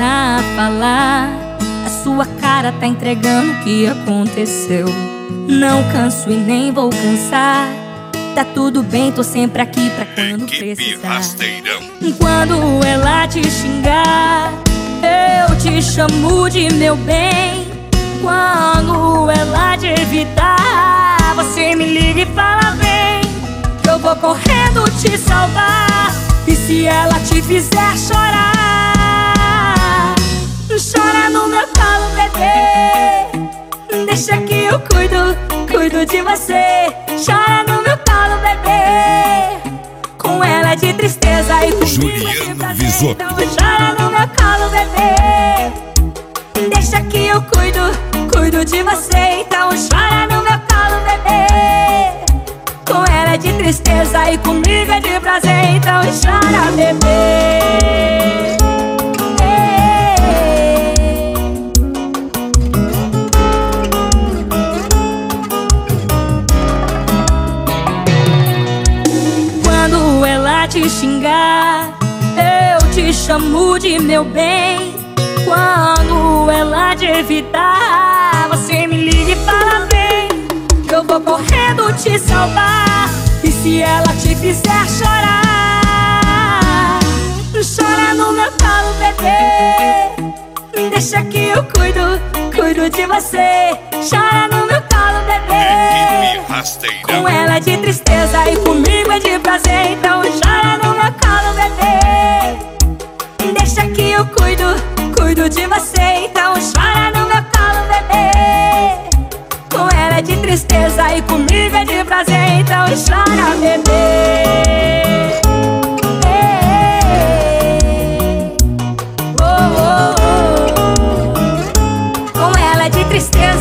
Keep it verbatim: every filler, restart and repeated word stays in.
começa a falar, a sua cara tá entregando o que aconteceu. Não canso e nem vou cansar, tá tudo bem, tô sempre aqui pra quando precisar. Quando ela te xingar, eu te chamo de meu bem. Quando ela te evitar, você me liga e fala vem, que eu vou correndo te salvar. E se ela te fizer chorar, chora no meu colo, bebê. Deixa que eu cuido, cuido de você. Chora no meu colo, bebê. Com ela é de tristeza e comigo é de prazer. Então chora no meu colo, bebê. Deixa que eu cuido, cuido de você. Então chora no meu colo, bebê. Com ela é de tristeza e comigo é de prazer. Então chora, bebê. Quando ela te xingar, eu te chamo de meu bem. Quando ela te evitar, você me liga e fala vem, que eu vou correndo te salvar. E se ela te fizer chorar, chora no meu colo, bebê. Deixa que eu cuido, cuido de você. Chora no meu colo, bebê. Com ela é de tristeza e comigo é de prazer. Então chora no meu colo, bebê. Deixa que eu cuido, cuido de você. Então chora no meu colo, bebê. Com ela é de tristeza e comigo é de prazer. Então chora, bebê. Oh, oh, oh. Com ela é de tristeza